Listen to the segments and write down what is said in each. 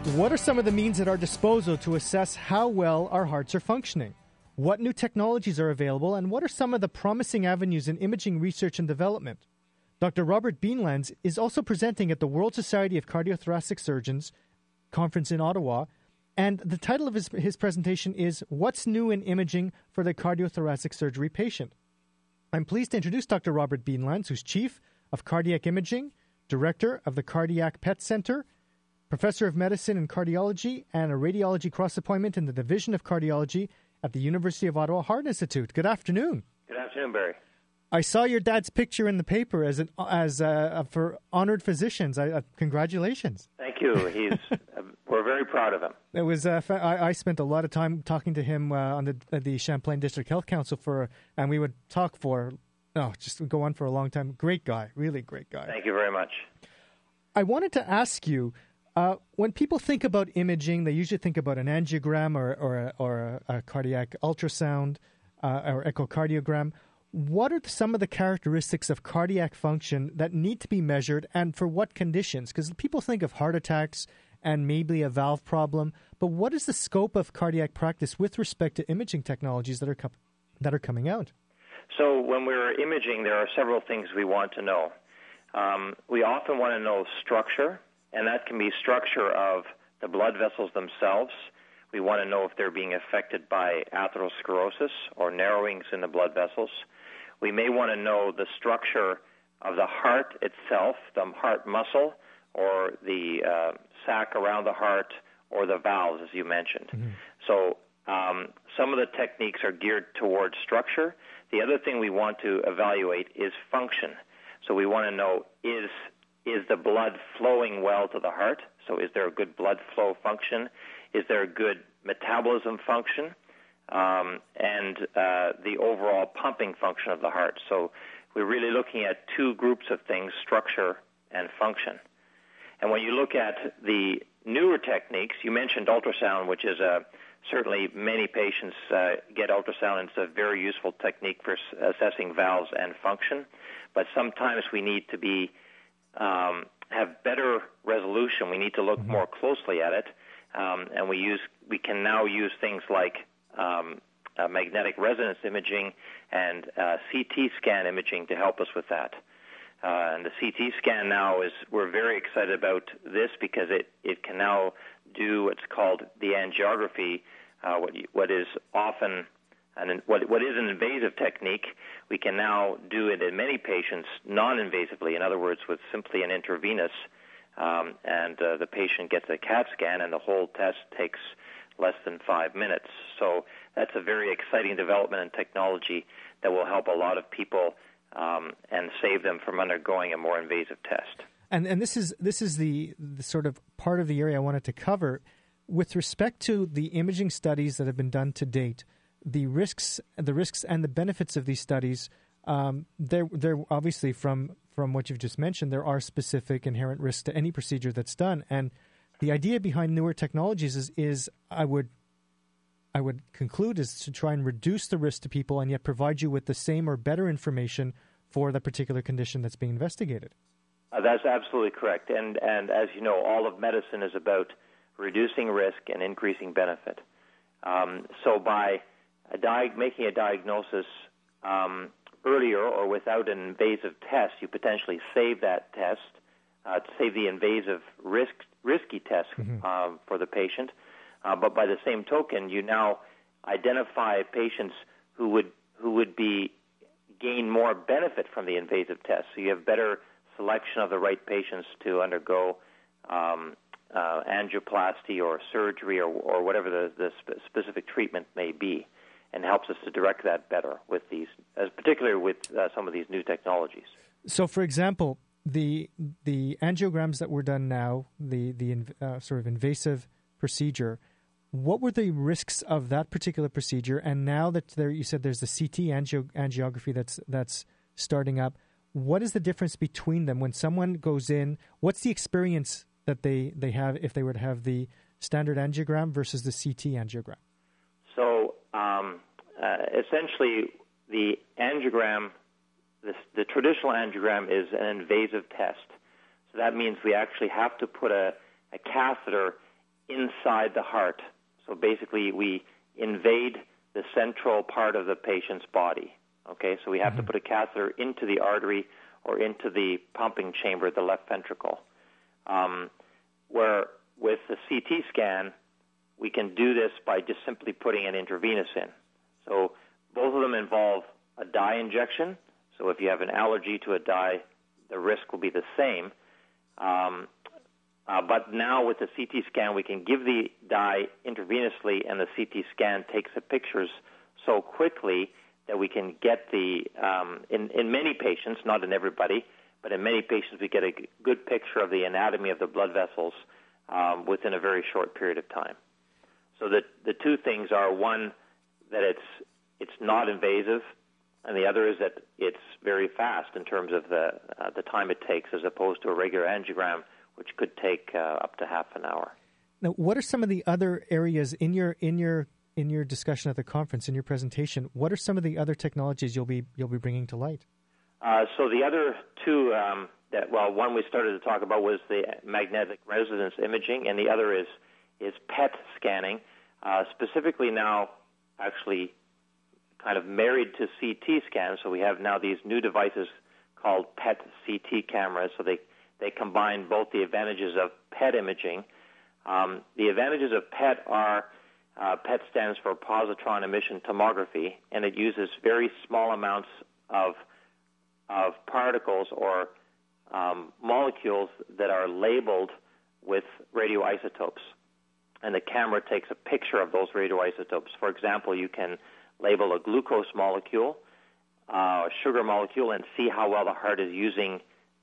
What are some of the means at our disposal to assess how well our hearts are functioning? What new technologies are available, and what are some of the promising avenues in imaging research and development? Dr. Robert Beanlands is also presenting at the World Society of Cardiothoracic Surgeons conference in Ottawa, and the title of his presentation is What's New in Imaging for the Cardiothoracic Surgery Patient? I'm pleased to introduce Dr. Robert Beanlands, who's Chief of Cardiac Imaging, Director of the Cardiac PET Center, Professor of Medicine and Cardiology, and a radiology cross-appointment in the Division of Cardiology at the University of Ottawa Heart Institute. Good afternoon. Good afternoon, Barry. I saw your dad's picture in the paper for honored physicians. Congratulations. Thank you. We're very proud of him. It was. I spent a lot of time talking to him on the Champlain District Health Council and we would talk just go on for a long time. Great guy, really great guy. Thank you very much. I wanted to ask you. When people think about imaging, they usually think about an angiogram or a cardiac ultrasound or echocardiogram. What are some of the characteristics of cardiac function that need to be measured, and for what conditions? Because people think of heart attacks and maybe a valve problem, but what is the scope of cardiac practice with respect to imaging technologies that are coming out? So when we're imaging, there are several things we want to know. We often want to know structure. And that can be structure of the blood vessels themselves. We want to know if they're being affected by atherosclerosis or narrowings in the blood vessels. We may want to know the structure of the heart itself, the heart muscle, or the sac around the heart, or the valves, as you mentioned. Mm-hmm. So some of the techniques are geared towards structure. The other thing we want to evaluate is function. So we want to know, is the blood flowing well to the heart? So is there a good blood flow function? Is there a good metabolism function? And the overall pumping function of the heart. So we're really looking at two groups of things, structure and function. And when you look at the newer techniques, you mentioned ultrasound, which is certainly many patients get ultrasound, and it's a very useful technique for assessing valves and function. But sometimes we need to have better resolution. We need to look more closely at it, and we can now use things like magnetic resonance imaging and CT scan imaging to help us with that. And the CT scan now we're very excited about this because it can now do what's called the angiography, what is often what is an invasive technique. We can now do it in many patients non-invasively, in other words, with simply an intravenous, and the patient gets a CAT scan, and the whole test takes less than 5 minutes. So that's a very exciting development in technology that will help a lot of people and save them from undergoing a more invasive test. And this is the sort of part of the area I wanted to cover. With respect to the imaging studies that have been done to date, the risks and the benefits of these studies, they're obviously from what you've just mentioned, there are specific inherent risks to any procedure that's done. And the idea behind newer technologies is I would conclude is to try and reduce the risk to people and yet provide you with the same or better information for the particular condition that's being investigated. That's absolutely correct. And as you know, all of medicine is about reducing risk and increasing benefit. So by making a diagnosis earlier or without an invasive test, you potentially save that test, save the invasive risky test for the patient. But by the same token, you now identify patients who would gain more benefit from the invasive test. So you have better selection of the right patients to undergo angioplasty or surgery or whatever the specific treatment may be, and helps us to direct that better with these, particularly with some of these new technologies. So, for example, the angiograms that were done now, the sort of invasive procedure, what were the risks of that particular procedure? And now that you said there's the CT angiography that's starting up, what is the difference between them? When someone goes in, what's the experience that they have if they were to have the standard angiogram versus the CT angiogram? So essentially, the angiogram, the traditional angiogram is an invasive test. So that means we actually have to put a catheter inside the heart. So basically, we invade the central part of the patient's body. Okay, so we have to put a catheter into the artery or into the pumping chamber, the left ventricle. Where with the CT scan, we can do this by just simply putting an intravenous in. So both of them involve a dye injection. So if you have an allergy to a dye, the risk will be the same. But now with the CT scan, we can give the dye intravenously, and the CT scan takes the pictures so quickly that we can get the, in many patients, not in everybody, but in many patients we get a good picture of the anatomy of the blood vessels within a very short period of time. So the two things are, one, that it's not invasive, and the other is that it's very fast in terms of the time it takes, as opposed to a regular angiogram, which could take up to half an hour. Now, what are some of the other areas in your discussion at the conference, in your presentation? What are some of the other technologies you'll be bringing to light? So the other two, one we started to talk about was the magnetic resonance imaging, and the other is PET scanning, specifically now actually kind of married to CT scans. So we have now these new devices called PET CT cameras. So they combine both the advantages of PET imaging. The advantages of PET are PET stands for positron emission tomography, and it uses very small amounts of particles or molecules that are labeled with radioisotopes. And the camera takes a picture of those radioisotopes. For example, you can label a glucose molecule, a sugar molecule, and see how well the heart is using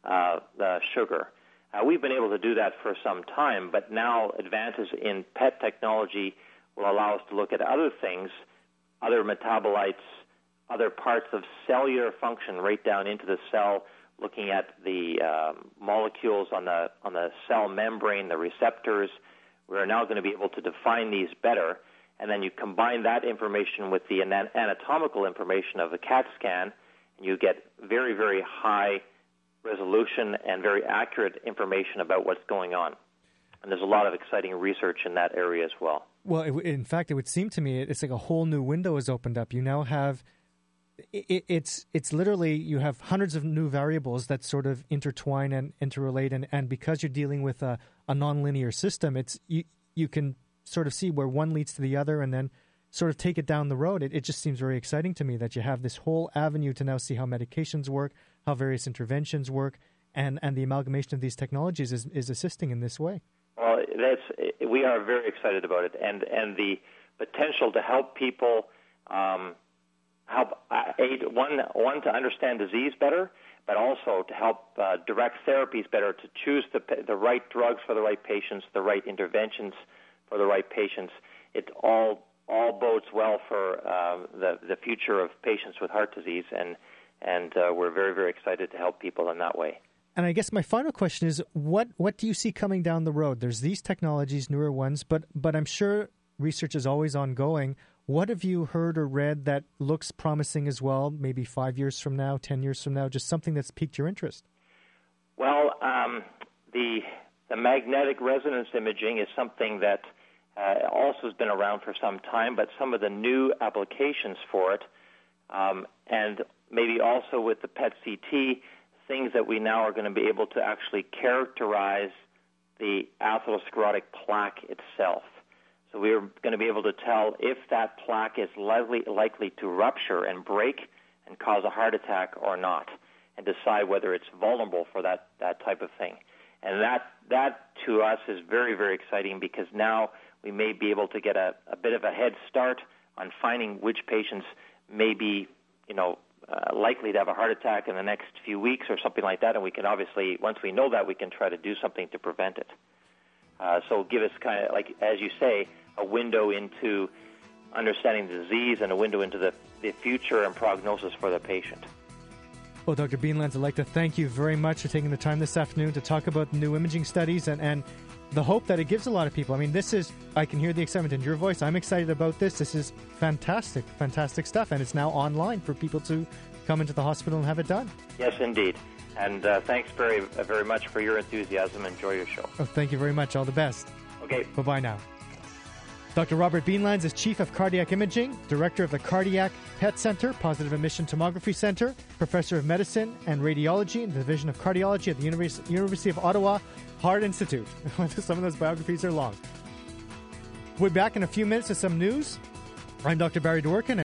the sugar. We've been able to do that for some time, but now advances in PET technology will allow us to look at other things, other metabolites, other parts of cellular function right down into the cell, looking at the molecules on the cell membrane, the receptors. We're now going to be able to define these better, and then you combine that information with the anatomical information of the CAT scan, and you get very, very high resolution and very accurate information about what's going on. And there's a lot of exciting research in that area as well. Well, in fact, it would seem to me it's like a whole new window has opened up. You now have it's literally you have hundreds of new variables that sort of intertwine and interrelate, and because you're dealing with a nonlinear system, it's you can sort of see where one leads to the other and then sort of take it down the road. It just seems very exciting to me that you have this whole avenue to now see how medications work, how various interventions work, and the amalgamation of these technologies is assisting in this way. Well, we are very excited about it, and the potential to help people help aid one to understand disease better, but also to help direct therapies better, to choose the right drugs for the right patients, the right interventions for the right patients. It all bodes well for the future of patients with heart disease, and we're very, very excited to help people in that way. And I guess my final question is, what do you see coming down the road? There's these technologies, newer ones, but I'm sure research is always ongoing. What have you heard or read that looks promising as well, maybe 5 years from now, 10 years from now, just something that's piqued your interest? Well, the magnetic resonance imaging is something that also has been around for some time, but some of the new applications for it, and maybe also with the PET-CT, things that we now are going to be able to actually characterize the atherosclerotic plaque itself. So we're going to be able to tell if that plaque is likely to rupture and break and cause a heart attack or not, and decide whether it's vulnerable for that type of thing. And that to us is very, very exciting, because now we may be able to get a bit of a head start on finding which patients may be, likely to have a heart attack in the next few weeks or something like that. And we can obviously, once we know that, we can try to do something to prevent it. So give us kind of, like, as you say, a window into understanding the disease and a window into the future and prognosis for the patient. Well, Dr. Beanlands, I'd like to thank you very much for taking the time this afternoon to talk about new imaging studies and the hope that it gives a lot of people. I mean, I can hear the excitement in your voice. I'm excited about this. This is fantastic, fantastic stuff. And it's now online for people to come into the hospital and have it done. Yes, indeed. And thanks very, very much for your enthusiasm. Enjoy your show. Oh, thank you very much. All the best. Okay. Bye-bye now. Dr. Robert Beanlands is Chief of Cardiac Imaging, Director of the Cardiac PET Center, Positive Emission Tomography Center, Professor of Medicine and Radiology in the Division of Cardiology at the University of Ottawa Heart Institute. Some of those biographies are long. We'll be back in a few minutes with some news. I'm Dr. Barry Dworkin.